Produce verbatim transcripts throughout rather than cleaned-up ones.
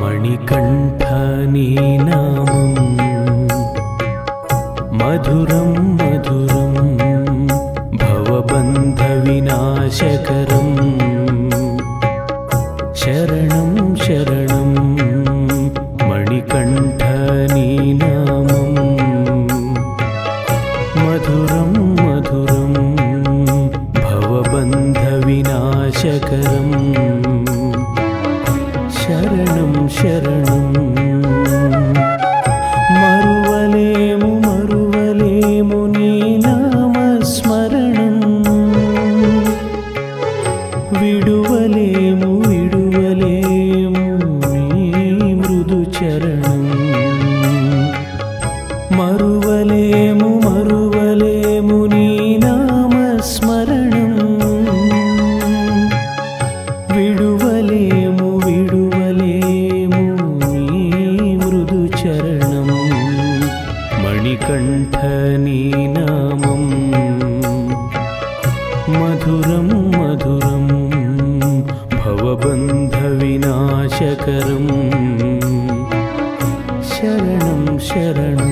మణికంఠ నీ నామం మధురం మధురం భవబంధ వినాశకరం శరణం శరణం మణికంఠ నీ నామం మధురం మధురం భవబంధ వినాశకరం శరణం శరణం మరువలేము మరువలేము నీ నామస్మరణం విడువలేము విడువలేము నీ మృదు చరణం మరువలేము మరువలేము నీ నామస్మరణం విడువలేము విడువలేము నీ మృదు చరణం మణికంఠ నీ నామం మధురం మధురం భవబంధ వినాశకరం శరణం శరణం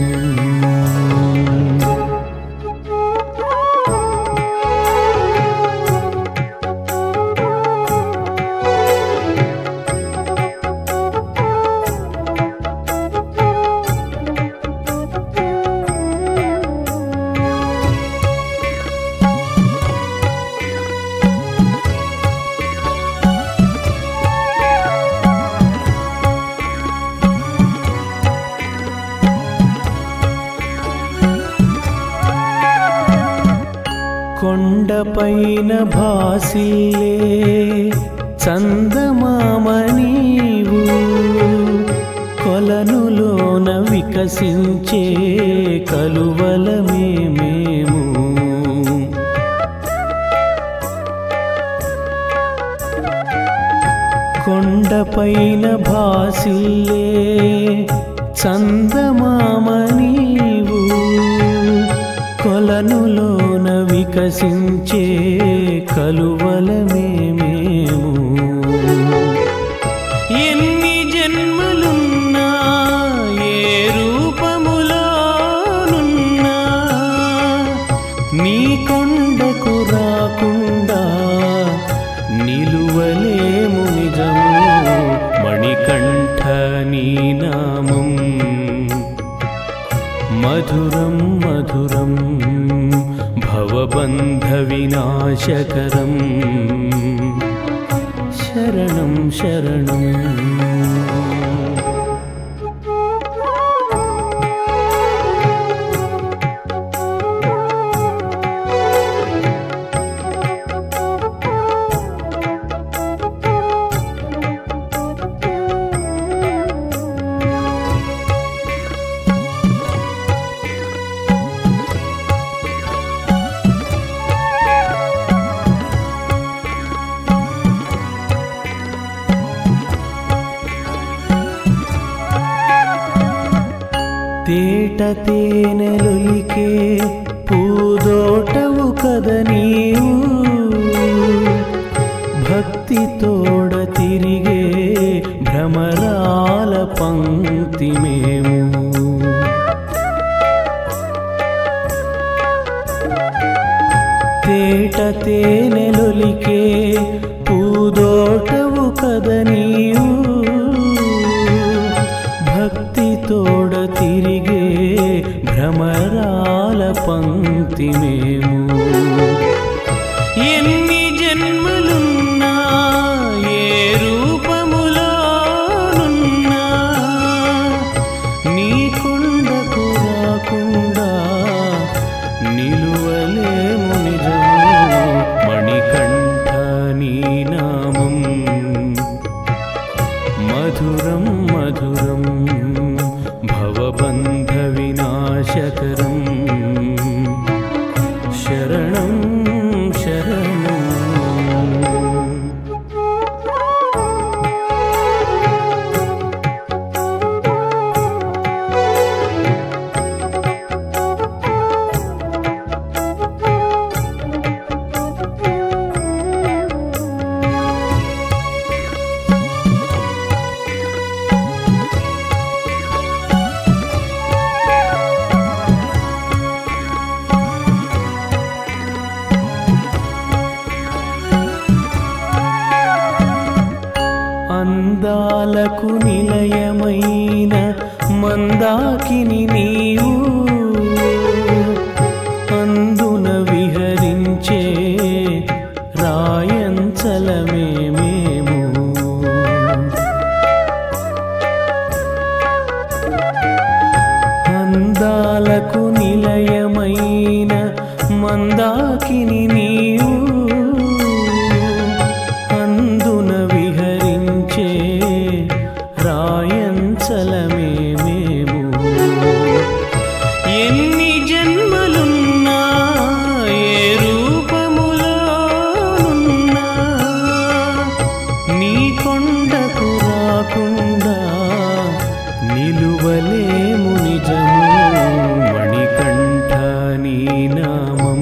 కొండపైన భాసిల్లే చందమామ నీవు కొలనులోన వికసించే కలువలమే మేము కొండపైన భాసిల్లే చందమామ నీవు కొలనులోన వికసించే కలువలమే మేము ఎన్ని జన్మలున్నా ఏ రూపములోనున్నా నీ కొండకు రాకుండా నిలువలేము నిజము మణికంఠ నీ నామం మధురం మధురం భవబంధ వినాశకరం శరణం శరణం తేట తేనెలొలికే పూదోటవు కద నీవు భక్తి తోడ తిరిగే భ్రమరాల పంక్తి మేము తేట తేనెలొలికే పూదోటవు కద నీవు భక్తి తోడ తిరిగే భ్రమరాల పంక్తి మేము ఎన్ని జన్మలున్నా ఏ రూపములోనున్నా నీ కొండకు రాకుండా నిలువలేము నిజము మణికంఠ నీ నామం మధురం మధురం భవబంధ వినాశకరం శరణం శరణం అందాలకు నిలయమైన మందాకిని నీవు అందున విహరించే రాయంచలమే మేము అందాలకు నిలయమైన మందాకిని నీవు అందున విహరించే రాయంచలమే మేము ఎన్ని జన్మలున్నా ఏ రూపములోనున్నా నీ కొండకు రాకుండా నిలువలేము నిజము మణికంఠ నీ నామం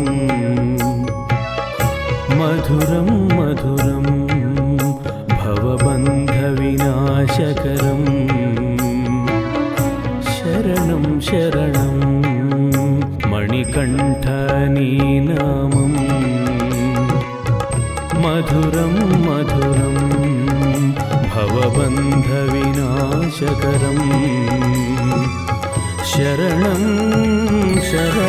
మధురం మధురం భవబంధ వినాశకరం శరణం శరణం మణికంఠ నీ నామం మధురం మధురం భవబంధ వినాశకరం శరణం శరణం